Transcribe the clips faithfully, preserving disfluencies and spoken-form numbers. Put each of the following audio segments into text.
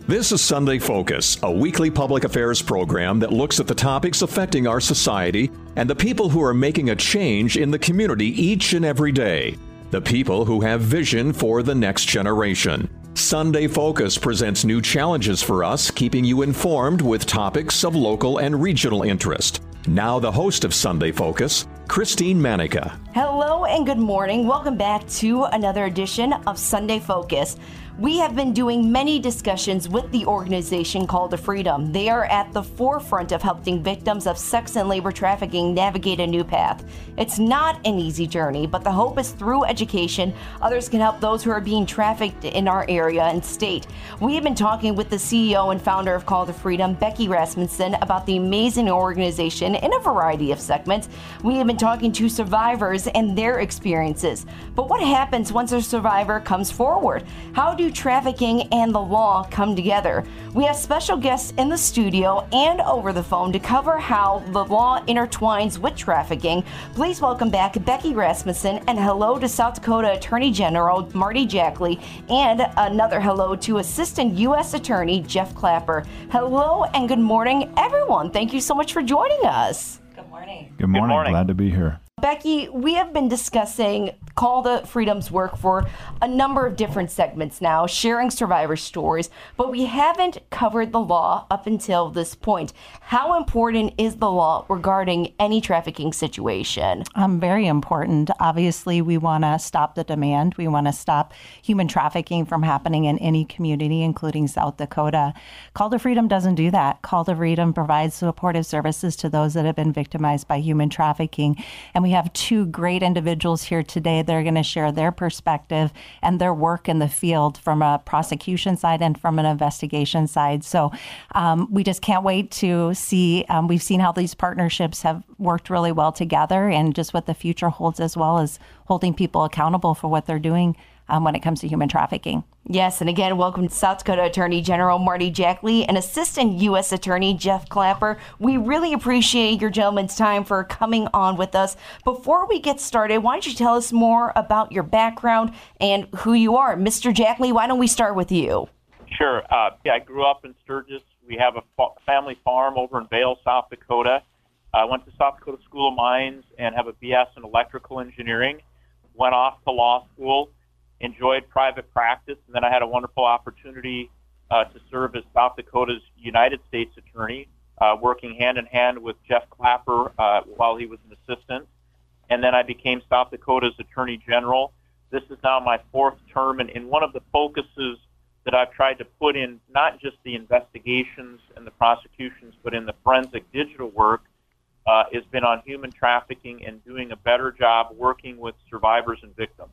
This is Sunday Focus, a weekly public affairs program that looks at the topics affecting our society and the people who are making a change in the community each and every day. The people who have vision for the next generation. Sunday Focus presents new challenges for us, keeping you informed with topics of local and regional interest. Now the host of Sunday Focus, Christine Manica. Hello and good morning. Welcome back to another edition of Sunday Focus. We have been doing many discussions with the organization Call to Freedom. They are at the forefront of helping victims of sex and labor trafficking navigate a new path. It's not an easy journey, but the hope is through education, others can help those who are being trafficked in our area and state. We have been talking with the C E O and founder of Call to Freedom, Becky Rasmussen, about the amazing organization in a variety of segments. We have been talking to survivors and their experiences. But what happens once a survivor comes forward? How do trafficking and the law come together? We have special guests in the studio and over the phone to cover how the law intertwines with trafficking. Please welcome back Becky Rasmussen, and hello to South Dakota Attorney General Marty Jackley, and another hello to Assistant U S Attorney Jeff Clapper. Hello and good morning, everyone. Thank you so much for joining us. Good morning. Good morning. Good morning. Glad to be here. Becky, we have been discussing Call to Freedom's work for a number of different segments now, sharing survivor stories, but we haven't covered the law up until this point. How important is the law regarding any trafficking situation? Um, very important. Obviously, we want to stop the demand. We want to stop human trafficking from happening in any community, including South Dakota. Call to Freedom doesn't do that. Call to Freedom provides supportive services to those that have been victimized by human trafficking. And we have two great individuals here today that are going to share their perspective and their work in the field from a prosecution side and from an investigation side. So um, we just can't wait to see. Um, we've seen how these partnerships have worked really well together, and just what the future holds, as well as holding people accountable for what they're doing um, when it comes to human trafficking. Yes, and again, welcome to South Dakota Attorney General Marty Jackley and Assistant U S Attorney Jeff Clapper. We really appreciate your gentlemen's time for coming on with us. Before we get started, why don't you tell us more about your background and who you are? Mister Jackley, why don't we start with you? Sure. Uh, yeah, I grew up in Sturgis. We have a fa- family farm over in Vail, South Dakota. I went to South Dakota School of Mines and have a B S in electrical engineering. Went off to law school. Enjoyed private practice, and then I had a wonderful opportunity uh, to serve as South Dakota's United States Attorney, uh, working hand-in-hand with Jeff Clapper uh, while he was an assistant. And then I became South Dakota's Attorney General. This is now my fourth term, and, and one of the focuses that I've tried to put in, not just the investigations and the prosecutions, but in the forensic digital work, uh, has been on human trafficking and doing a better job working with survivors and victims.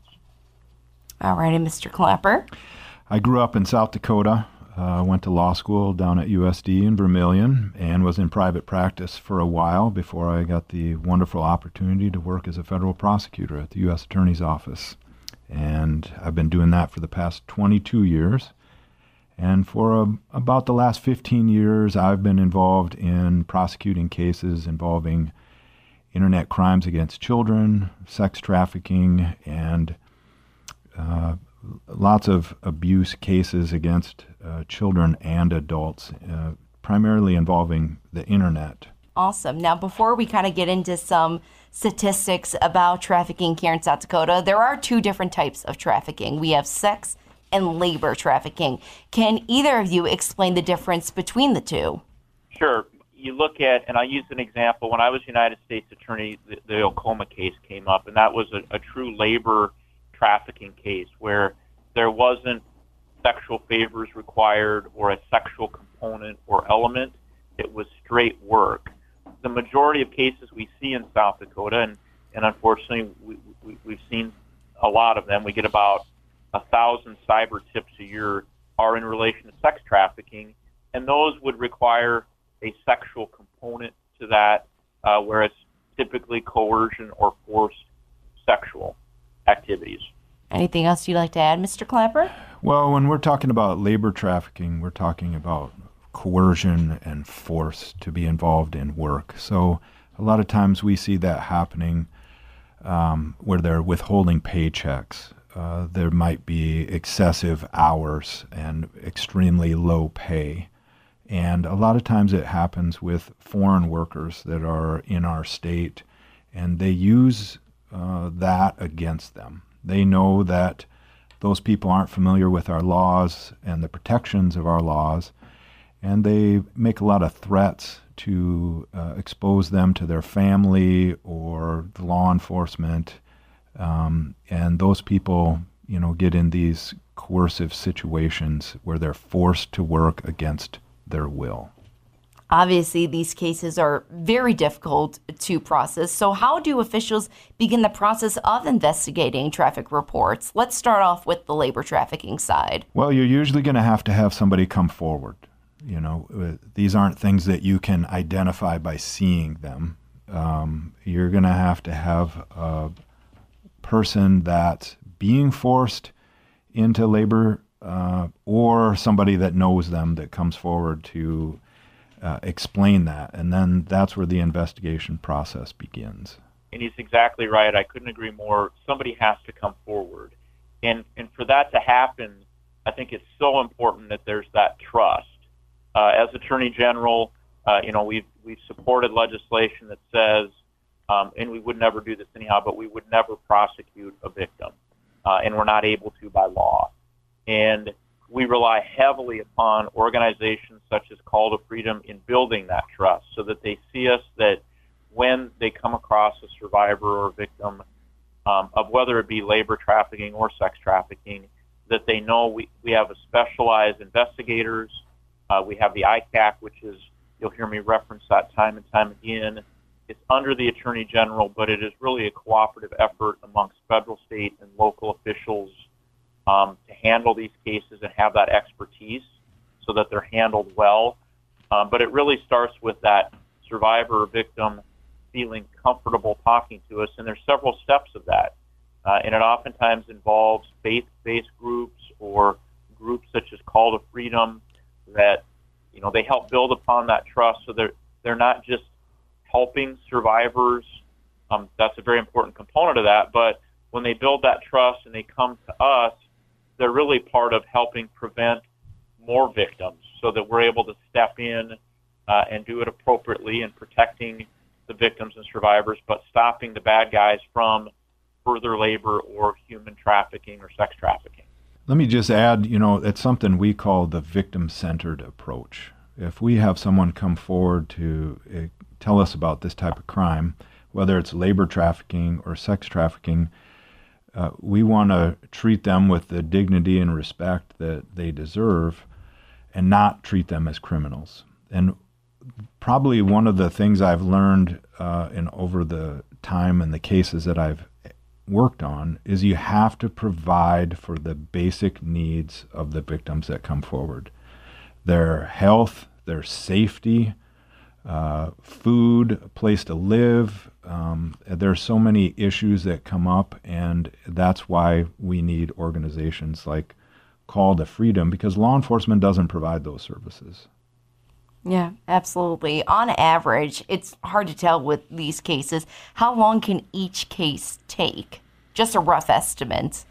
All righty, Mister Clapper. I grew up in South Dakota, uh, went to law school down at U S D in Vermilion, and was in private practice for a while before I got the wonderful opportunity to work as a federal prosecutor at the U S Attorney's Office. And I've been doing that for the past twenty-two years. And for a, about the last fifteen years, I've been involved in prosecuting cases involving internet crimes against children, sex trafficking, and Uh, lots of abuse cases against uh, children and adults, uh, primarily involving the internet. Awesome. Now, before we kind of get into some statistics about trafficking here in South Dakota, there are two different types of trafficking. We have sex and labor trafficking. Can either of you explain the difference between the two? Sure. You look at, and I'll use an example. When I was United States Attorney, the, the Oklahoma case came up, and that was a, a true labor trafficking case where there wasn't sexual favors required or a sexual component or element. It was straight work. The majority of cases we see in South Dakota, and, and unfortunately we, we, we've seen a lot of them, we get about a thousand cyber tips a year, are in relation to sex trafficking, and those would require a sexual component to that, uh, whereas typically coercion or forced sexual activities. Anything else you'd like to add, Mister Clapper? Well, when we're talking about labor trafficking, we're talking about coercion and force to be involved in work. So a lot of times we see that happening um, where they're withholding paychecks uh, there might be excessive hours and extremely low pay. And a lot of times it happens with foreign workers that are in our state, and they use uh, that against them. They know that those people aren't familiar with our laws and the protections of our laws, and they make a lot of threats to uh, expose them to their family or the law enforcement. Um, and those people, you know, get in these coercive situations where they're forced to work against their will. Obviously, these cases are very difficult to process. So how do officials begin the process of investigating traffic reports? Let's start off with the labor trafficking side. Well, you're usually going to have to have somebody come forward. You know, these aren't things that you can identify by seeing them. Um, you're going to have to have a person that's being forced into labor uh, or somebody that knows them that comes forward to uh, explain that. And then that's where the investigation process begins. And he's exactly right. I couldn't agree more. Somebody has to come forward. And, and for that to happen, I think it's so important that there's that trust. Uh, as Attorney General, uh, you know, we've we've supported legislation that says, um, and we would never do this anyhow, but we would never prosecute a victim, uh, and we're not able to by law. And we rely heavily upon organizations such as Call to Freedom in building that trust, so that they see us that when they come across a survivor or victim um, of whether it be labor trafficking or sex trafficking, that they know we, we have a specialized investigators. Uh, we have the I C A C, which is, you'll hear me reference that time and time again. It's under the Attorney General, but it is really a cooperative effort amongst federal, state, and local officials um, to handle these cases and have that expertise so that they're handled well. Um, but it really starts with that survivor or victim feeling comfortable talking to us, and there's several steps of that. Uh, and it oftentimes involves faith-based groups or groups such as Call to Freedom, that, you know, they help build upon that trust, so they're they're not just helping survivors. Um, that's a very important component of that. But when they build that trust and they come to us, they're really part of helping prevent more victims, so that we're able to step in uh, and do it appropriately in protecting the victims and survivors, but stopping the bad guys from further labor or human trafficking or sex trafficking. Let me just add, you know, it's something we call the victim-centered approach. If we have someone come forward to uh, tell us about this type of crime, whether it's labor trafficking or sex trafficking, uh, we want to treat them with the dignity and respect that they deserve and not treat them as criminals. And probably one of the things I've learned uh, in over the time and the cases that I've worked on is you have to provide for the basic needs of the victims that come forward. Their health, their safety, uh, food, a place to live. Um, there's so many issues that come up, and that's why we need organizations like Call to Freedom, because law enforcement doesn't provide those services. Yeah, absolutely. On average, it's hard to tell with these cases. How long can each case take? Just a rough estimate.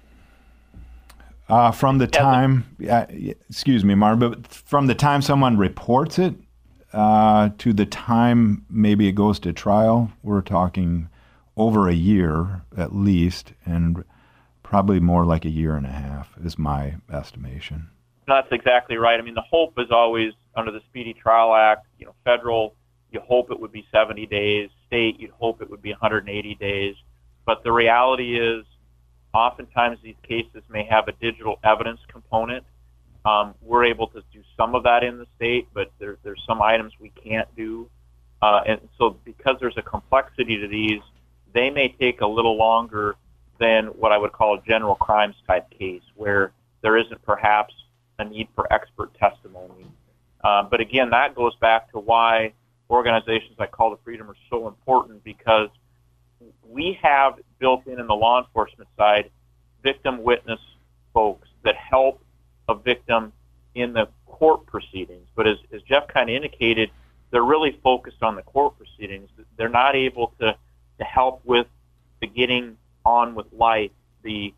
Uh, from the time, uh, excuse me, Mark, but from the time someone reports it uh, to the time maybe it goes to trial, we're talking over a year at least, and probably more like a year and a half is my estimation. That's exactly right. I mean, the hope is always under the Speedy Trial Act, you know, federal, you hope it would be seventy days. State, you'd hope it would be one hundred eighty days. But the reality is, oftentimes these cases may have a digital evidence component. Um, we're able to do some of that in the state, but there, there's some items we can't do. Uh, and so because there's a complexity to these, they may take a little longer than what I would call a general crimes type case, where there isn't perhaps a need for expert testimony. Uh, but again, that goes back to why organizations like Call to Freedom are so important, because we have built in in the law enforcement side victim witness folks that help a victim in the court proceedings. But as, as Jeff kind of indicated, they're really focused on the court proceedings. They're not able to, to help with the getting on with life, the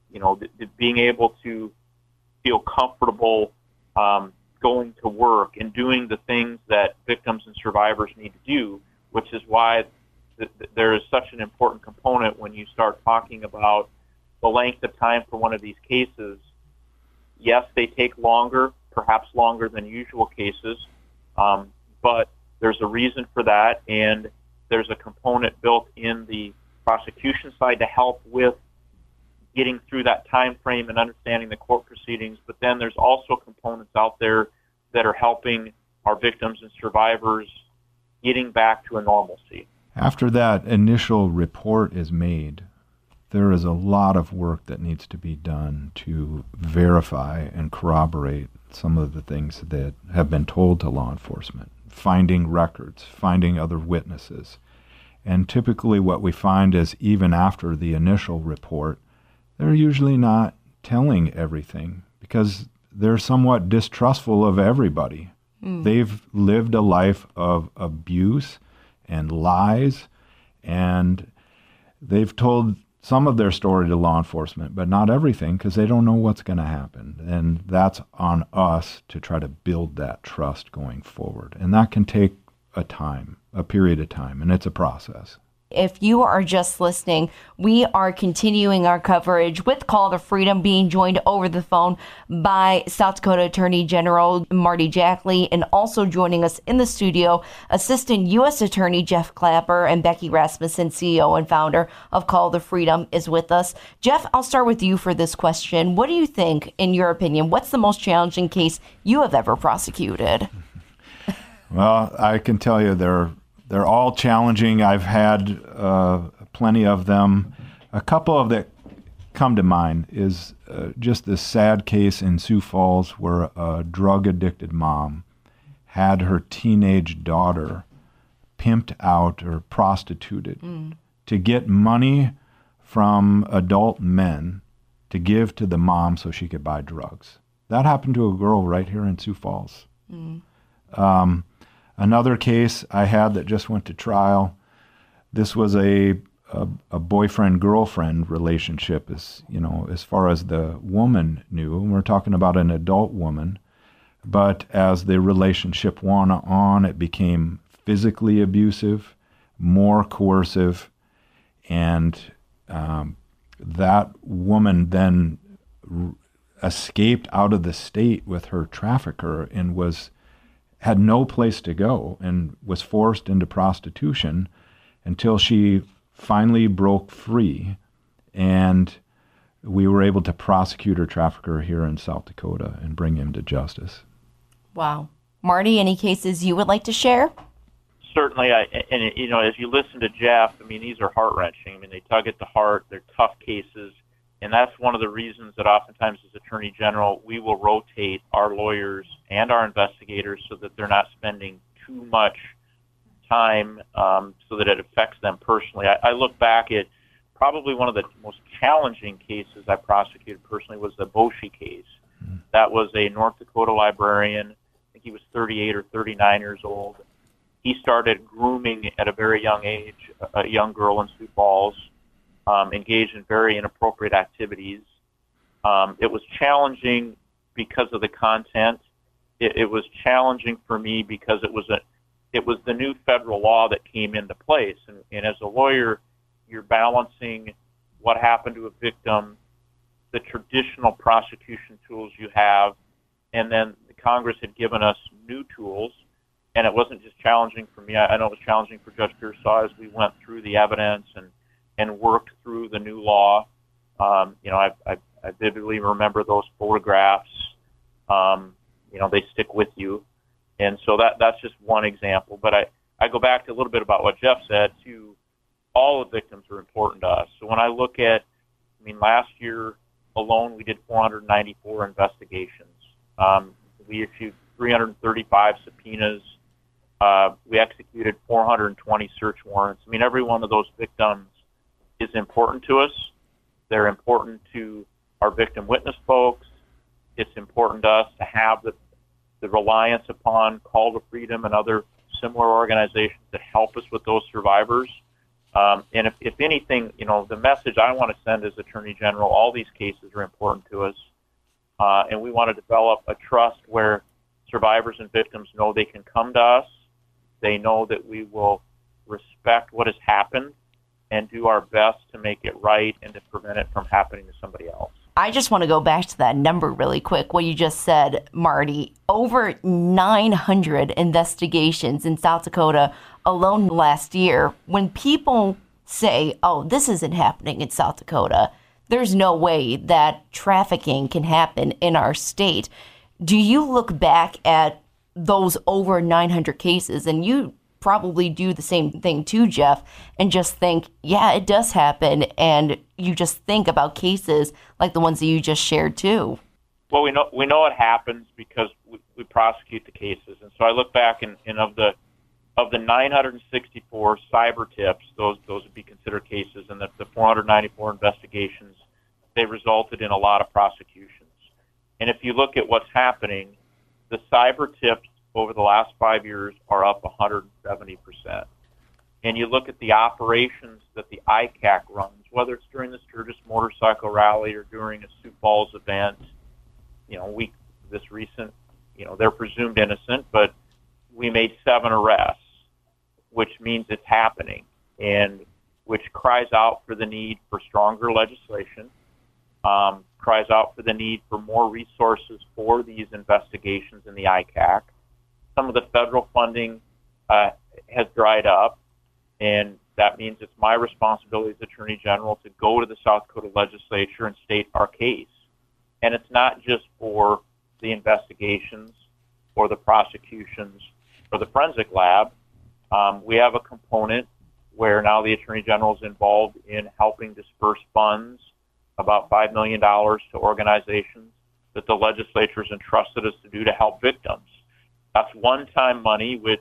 you know, th- th- being able to feel comfortable um, going to work and doing the things that victims and survivors need to do, which is why th- th- there is such an important component when you start talking about the length of time for one of these cases. Yes, they take longer, perhaps longer than usual cases, um, but there's a reason for that, and there's a component built in the prosecution side to help with getting through that time frame and understanding the court proceedings. But then there's also components out there that are helping our victims and survivors getting back to a normalcy. After that initial report is made, there is a lot of work that needs to be done to verify and corroborate some of the things that have been told to law enforcement, finding records, finding other witnesses. And typically what we find is even after the initial report, they're usually not telling everything because they're somewhat distrustful of everybody. Mm. They've lived a life of abuse and lies, and they've told some of their story to law enforcement, but not everything because they don't know what's going to happen. And that's on us to try to build that trust going forward. And that can take a time, a period of time, and it's a process. If you are just listening, we are continuing our coverage with Call to Freedom, being joined over the phone by South Dakota Attorney General Marty Jackley, and also joining us in the studio, Assistant U S Attorney Jeff Clapper, and Becky Rasmussen, C E O and founder of Call to Freedom, is with us. Jeff, I'll start with you for this question. What do you think, in your opinion, what's the most challenging case you have ever prosecuted? Well, I can tell you they're they're all challenging. I've had uh, plenty of them. A couple of that come to mind is uh, just this sad case in Sioux Falls where a drug-addicted mom had her teenage daughter pimped out or prostituted mm. to get money from adult men to give to the mom so she could buy drugs. That happened to a girl right here in Sioux Falls. Mm. Um, Another case I had that just went to trial, this was a a, a boyfriend-girlfriend relationship, as you know, as far as the woman knew. And we're talking about an adult woman, but as the relationship went on, it became physically abusive, more coercive, and um, that woman then r- escaped out of the state with her trafficker and was had no place to go and was forced into prostitution until she finally broke free, and we were able to prosecute her trafficker here in South Dakota and bring him to justice. Wow. Marty, any cases you would like to share? Certainly, I, and you know, as you listen to Jeff, I mean, these are heart-wrenching. I mean, they tug at the heart. They're tough cases. And that's one of the reasons that oftentimes as Attorney General, we will rotate our lawyers and our investigators so that they're not spending too much time um, so that it affects them personally. I, I look back at probably one of the most challenging cases I prosecuted personally was the Boshi case. Mm-hmm. That was a North Dakota librarian. I think he was thirty-eight or thirty-nine years old. He started grooming at a very young age a young girl in Sioux Falls. Um, engaged in very inappropriate activities. Um, it was challenging because of the content. It, it was challenging for me because it was a, it was the new federal law that came into place. And, and as a lawyer, you're balancing what happened to a victim, the traditional prosecution tools you have, and then the Congress had given us new tools. And it wasn't just challenging for me. I, I know it was challenging for Judge Pearsall as we went through the evidence and and worked through the new law. Um, you know, I, I, I vividly remember those photographs. Um, you know, they stick with you. And so that that's just one example. But I, I go back to a little bit about what Jeff said, too. All the victims are important to us. So when I look at, I mean, last year alone, we did four hundred ninety-four investigations. Um, we issued three hundred thirty-five subpoenas. Uh, we executed four hundred twenty search warrants. I mean, every one of those victims is important to us. They're important to our victim witness folks. It's important to us to have the, the reliance upon Call to Freedom and other similar organizations that help us with those survivors. Um, and if, if anything, you know, the message I want to send as Attorney General, all these cases are important to us, uh, and we want to develop a trust where survivors and victims know they can come to us, they know that we will respect what has happened and do our best to make it right and to prevent it from happening to somebody else. I just want to go back to that number really quick, what you just said, Marty. Over nine hundred investigations in South Dakota alone last year. When people say, oh, this isn't happening in South Dakota, there's no way that trafficking can happen in our state. Do you look back at those over nine hundred cases, and you probably do the same thing too, Jeff, and just think, yeah, it does happen, and you just think about cases like the ones that you just shared too? Well, we know we know it happens because we, we prosecute the cases, and so I look back and, and of the of the nine hundred sixty-four cyber tips, those those would be considered cases, and the, the four hundred ninety-four investigations, they resulted in a lot of prosecutions. And if you look at what's happening, the cyber tips over the last five years are up one hundred seventy percent. And you look at the operations that the I C A C runs, whether it's during the Sturgis Motorcycle Rally or during a Sioux Falls event, you know, we this recent, you know, they're presumed innocent, but we made seven arrests, which means it's happening, and which cries out for the need for stronger legislation, um, cries out for the need for more resources for these investigations in the I C A C. Some of the federal funding uh, has dried up, and that means it's my responsibility as Attorney General to go to the South Dakota legislature and state our case. And it's not just for the investigations or the prosecutions or the forensic lab. Um, we have a component where now the Attorney General is involved in helping disperse funds, about five million dollars, to organizations that the legislature has entrusted us to do to help victims. That's one-time money, which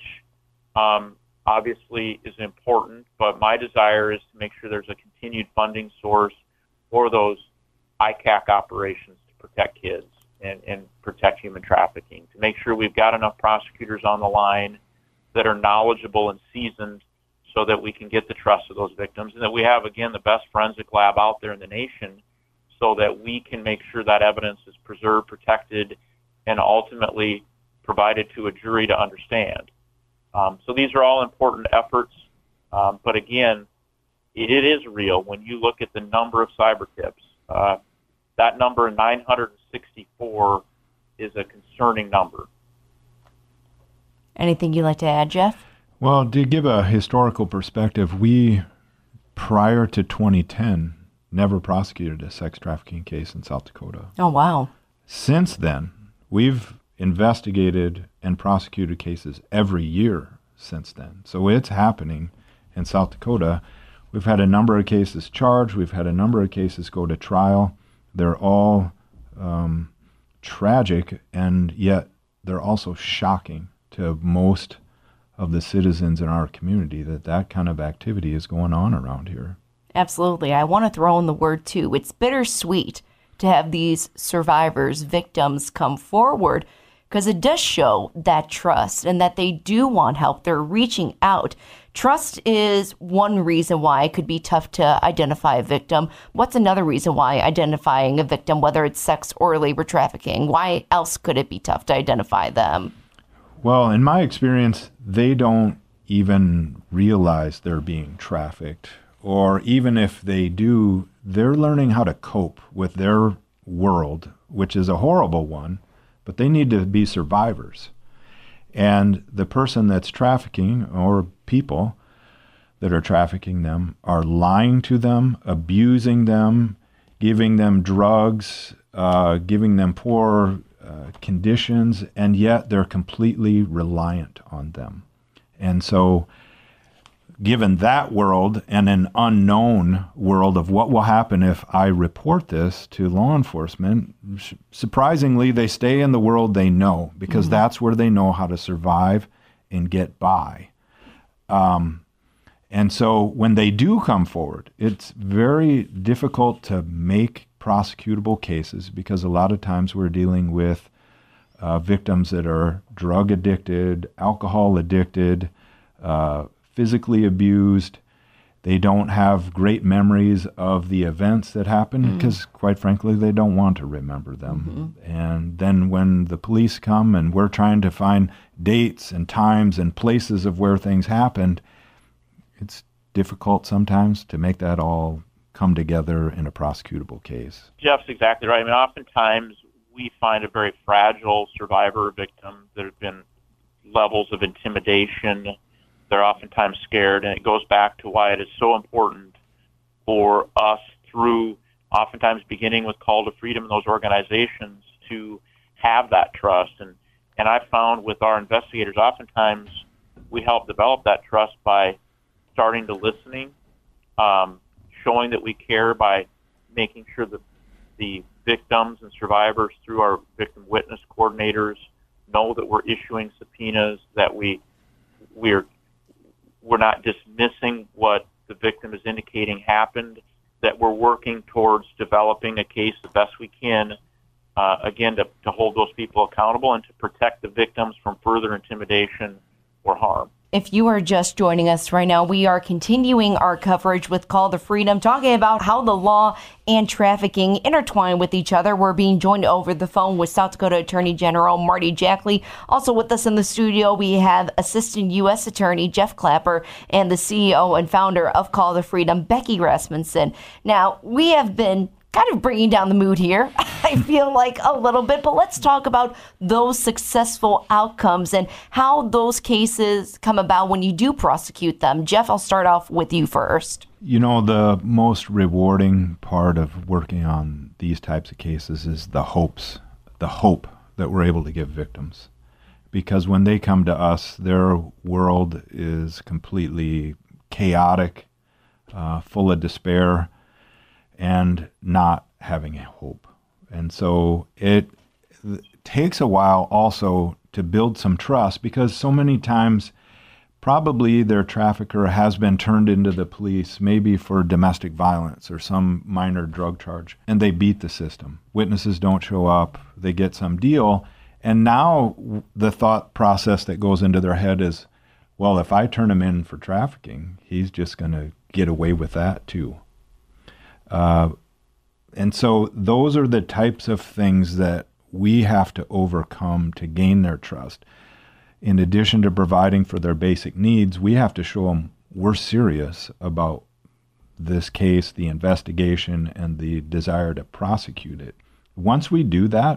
um, obviously is important, but my desire is to make sure there's a continued funding source for those I C A C operations to protect kids and, and protect human trafficking, to make sure we've got enough prosecutors on the line that are knowledgeable and seasoned so that we can get the trust of those victims, and that we have, again, the best forensic lab out there in the nation so that we can make sure that evidence is preserved, protected, and ultimately provided to a jury to understand. Um, so these are all important efforts, um, but again, it, it is real when you look at the number of cyber tips. Uh, that number, nine hundred sixty-four, is a concerning number. Anything you'd like to add, Jeff? Well, to give a historical perspective, we, prior to twenty ten, never prosecuted a sex trafficking case in South Dakota. Oh, wow. Since then, we've investigated and prosecuted cases every year since then. So it's happening in South Dakota. We've had a number of cases charged. We've had a number of cases go to trial. They're all um, tragic, and yet they're also shocking to most of the citizens in our community that that kind of activity is going on around here. Absolutely. I want to throw in the word, too. It's bittersweet to have these survivors, victims come forward, because it does show that trust and that they do want help. They're reaching out. Trust is one reason why it could be tough to identify a victim. What's another reason why identifying a victim, whether it's sex or labor trafficking, why else could it be tough to identify them? Well, in my experience, they don't even realize they're being trafficked. Or even if they do, they're learning how to cope with their world, which is a horrible one, but they need to be survivors. And the person that's trafficking, or people that are trafficking them, are lying to them, abusing them, giving them drugs, uh, giving them poor uh, conditions, and yet they're completely reliant on them. And so given that world and an unknown world of what will happen if I report this to law enforcement, surprisingly, they stay in the world they know, because mm-hmm. that's where they know how to survive and get by. Um, and so when they do come forward, it's very difficult to make prosecutable cases, because a lot of times we're dealing with uh, victims that are drug addicted, alcohol addicted, uh, physically abused, They don't have great memories of the events that happened Mm-hmm. because, quite frankly, they don't want to remember them. Mm-hmm. And then when the police come and we're trying to find dates and times and places of where things happened, it's difficult sometimes to make that all come together in a prosecutable case. Jeff's exactly right. I mean, oftentimes we find a very fragile survivor or victim. There have been levels of intimidation. They're oftentimes scared, and it goes back to why it is so important for us, through oftentimes beginning with Call to Freedom and those organizations, to have that trust. And, and I found with our investigators, oftentimes we help develop that trust by starting to listening, um, showing that we care by making sure that the victims and survivors, through our victim witness coordinators, know that we're issuing subpoenas, that we we're we're not dismissing what the victim is indicating happened, that we're working towards developing a case the best we can, uh, again, to, to hold those people accountable and to protect the victims from further intimidation or harm. If you are just joining us right now, we are continuing our coverage with Call to Freedom, talking about how the law and trafficking intertwine with each other. We're being joined over the phone with South Dakota Attorney General Marty Jackley. Also with us in the studio, we have Assistant U S Attorney Jeff Clapper and the C E O and founder of Call to Freedom, Becky Rasmussen. Now, we have been kind of bringing down the mood here, I feel like a little bit, but let's talk about those successful outcomes and how those cases come about when you do prosecute them. Jeff, I'll start off with you first. You know, the most rewarding part of working on these types of cases is the hopes, the hope that we're able to give victims. Because when they come to us, their world is completely chaotic, uh, full of despair, and not having a hope. And so it, it takes a while also to build some trust, because so many times probably their trafficker has been turned into the police, maybe for domestic violence or some minor drug charge, and they beat the system. Witnesses don't show up, they get some deal, and now the thought process that goes into their head is, well, if I turn him in for trafficking, he's just going to get away with that too. Uh, and so those are the types of things that we have to overcome to gain their trust. In addition to providing for their basic needs, we have to show them we're serious about this case, the investigation, and the desire to prosecute it. Once we do that,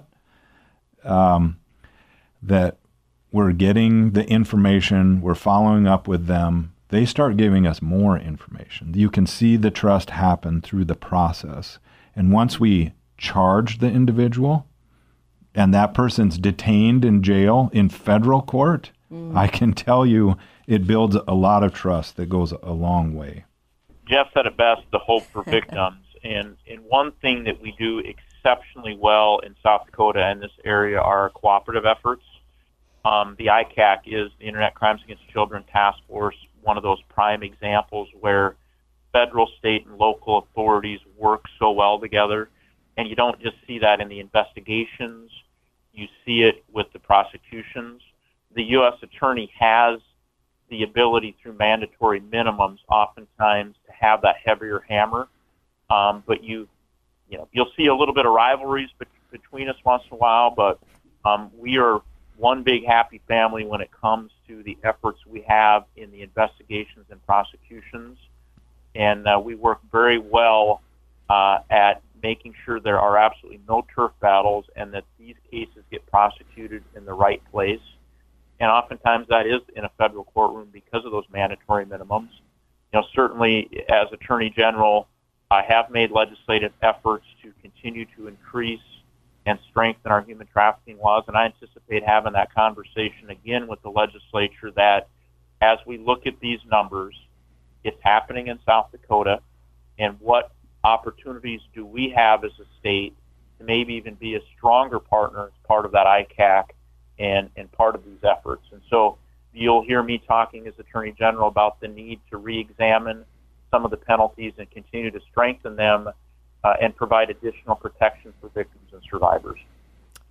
um, that we're getting the information, we're following up with them, they start giving us more information. You can see the trust happen through the process. And once we charge the individual and that person's detained in jail in federal court, mm. I can tell you it builds a lot of trust that goes a long way. Jeff said it best, the hope for victims. and, and one thing that we do exceptionally well in South Dakota and this area are cooperative efforts. Um, the I C A C is the Internet Crimes Against Children Task Force, one of those prime examples where federal, state, and local authorities work so well together. And you don't just see that in the investigations, you see it with the prosecutions. The U S attorney has the ability through mandatory minimums oftentimes to have that heavier hammer. Um, but you, you know, you'll see a little bit of rivalries be- between us once in a while, but um, we are one big happy family when it comes to the efforts we have in the investigations and prosecutions. And uh, we work very well uh, at making sure there are absolutely no turf battles and that these cases get prosecuted in the right place. And oftentimes that is in a federal courtroom because of those mandatory minimums. You know, certainly as Attorney General, I have made legislative efforts to continue to increase and strengthen our human trafficking laws, and I anticipate having that conversation again with the legislature that as we look at these numbers, it's happening in South Dakota, and what opportunities do we have as a state to maybe even be a stronger partner as part of that I C A C and, and part of these efforts. And so you'll hear me talking as Attorney General about the need to re-examine some of the penalties and continue to strengthen them uh, and provide additional protection for victims and survivors.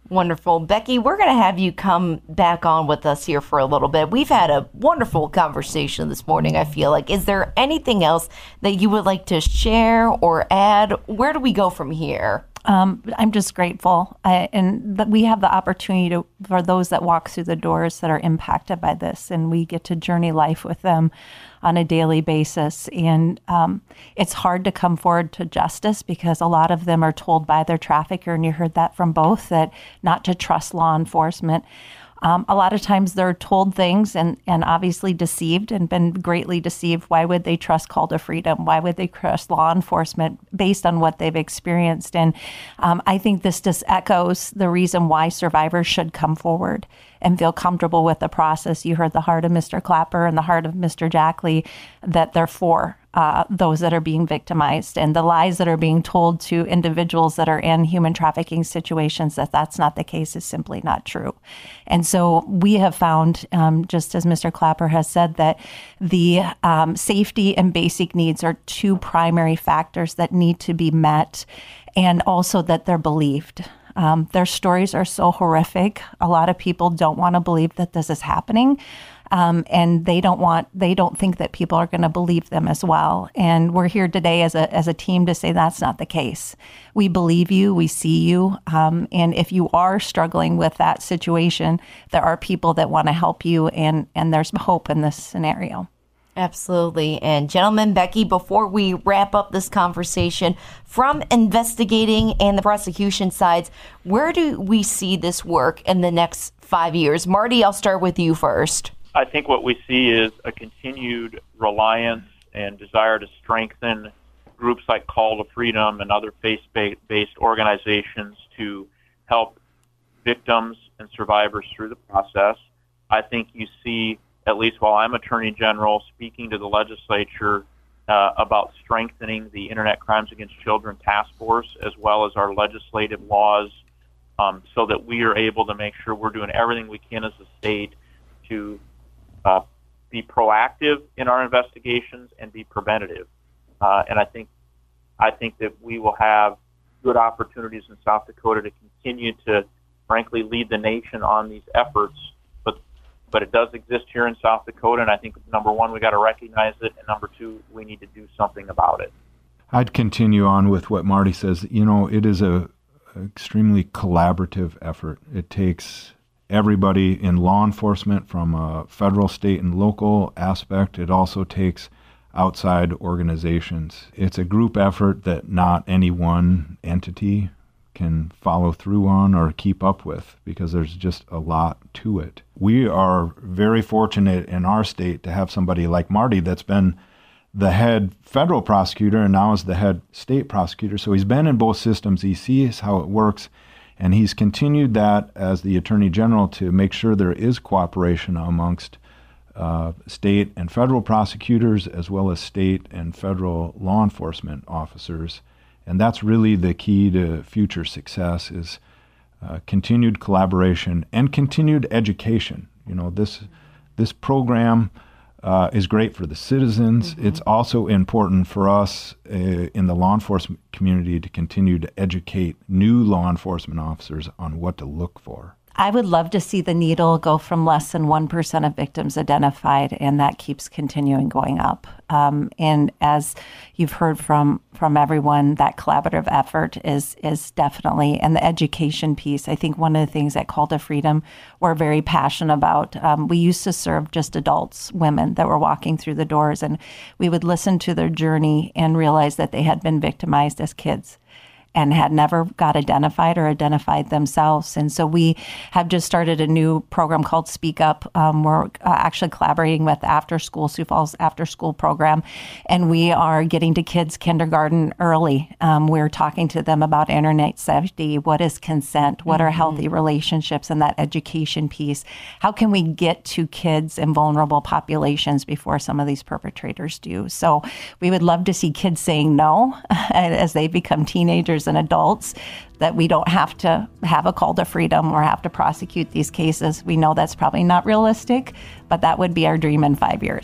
Wonderful. Becky, we're going to have you come back on with us here for a little bit. We've had a wonderful conversation this morning, I feel like. Is there anything else that you would like to share or add? Where do we go from here? Um, I'm just grateful, I, and that we have the opportunity to, for those that walk through the doors that are impacted by this, and we get to journey life with them on a daily basis. And um, it's hard to come forward to justice because a lot of them are told by their trafficker, and you heard that from both, that not to trust law enforcement. Um, a lot of times they're told things and, and obviously deceived and been greatly deceived. Why would they trust Call to Freedom? Why would they trust law enforcement based on what they've experienced? And um, I think this just echoes the reason why survivors should come forward and feel comfortable with the process. You heard the heart of Mister Clapper and the heart of Mister Jackley, that they're for uh, those that are being victimized, and the lies that are being told to individuals that are in human trafficking situations, that that's not the case, is simply not true. And so we have found, um, just as Mister Clapper has said, that the um, safety and basic needs are two primary factors that need to be met, and also that they're believed. Um, their stories are so horrific. A lot of people don't want to believe that this is happening. Um, and they don't want, they don't think that people are going to believe them as well. And we're here today as a as a team to say that's not the case. We believe you, we see you, um, and if you are struggling with that situation, there are people that want to help you, and and there's hope in this scenario. Absolutely. And gentlemen, Becky, before we wrap up this conversation, from investigating and the prosecution sides, where do we see this work in the next five years? Marty, I'll start with you first. I think what we see is a continued reliance and desire to strengthen groups like Call to Freedom and other faith-based organizations to help victims and survivors through the process. I think you see, at least while I'm Attorney General, speaking to the legislature uh, about strengthening the Internet Crimes Against Children Task Force, as well as our legislative laws, um, so that we are able to make sure we're doing everything we can as a state to uh, be proactive in our investigations and be preventative. Uh, and I think I think that we will have good opportunities in South Dakota to continue to, frankly, lead the nation on these efforts. But but it does exist here in South Dakota, and I think, number one, we got to recognize it, and number two, we need to do something about it. I'd continue on with what Marty says. You know, it is a extremely collaborative effort. It takes everybody in law enforcement from a federal, state, and local aspect. It also takes outside organizations. It's a group effort that not any one entity can follow through on or keep up with, because there's just a lot to it. We are very fortunate in our state to have somebody like Marty that's been the head federal prosecutor and now is the head state prosecutor. So he's been in both systems. He sees how it works, and he's continued that as the Attorney General to make sure there is cooperation amongst uh, state and federal prosecutors, as well as state and federal law enforcement officers. And that's really the key to future success, is uh, continued collaboration and continued education. You know, this this program uh, is great for the citizens. Mm-hmm. It's also important for us uh, in the law enforcement community to continue to educate new law enforcement officers on what to look for. I would love to see the needle go from less than one percent of victims identified, and that keeps continuing going up. Um, and as you've heard from from everyone, that collaborative effort is is definitely, and the education piece, I think one of the things at Call to Freedom we're very passionate about. Um, we used to serve just adults, women that were walking through the doors, and we would listen to their journey and realize that they had been victimized as kids and had never got identified or identified themselves. And so we have just started a new program called Speak Up. Um, we're uh, actually collaborating with After School, Sioux Falls After School program, and we are getting to kids kindergarten early. Um, we're talking to them about internet safety, what is consent, what mm-hmm. are healthy relationships, and that education piece. How can we get to kids and vulnerable populations before some of these perpetrators do? So we would love to see kids saying no as they become teenagers and adults, that we don't have to have a Call to Freedom or have to prosecute these cases. We know that's probably not realistic, but that would be our dream in five years.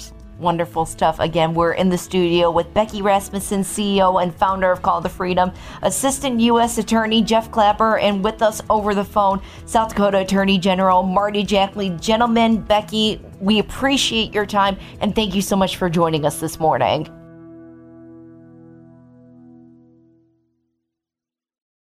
Wonderful stuff. Again, we're in the studio with Becky Rasmussen, C E O and founder of Call to Freedom, Assistant U S Attorney Jeff Clapper, and with us over the phone, South Dakota Attorney General Marty Jackley. Gentlemen, Becky, we appreciate your time and thank you so much for joining us this morning.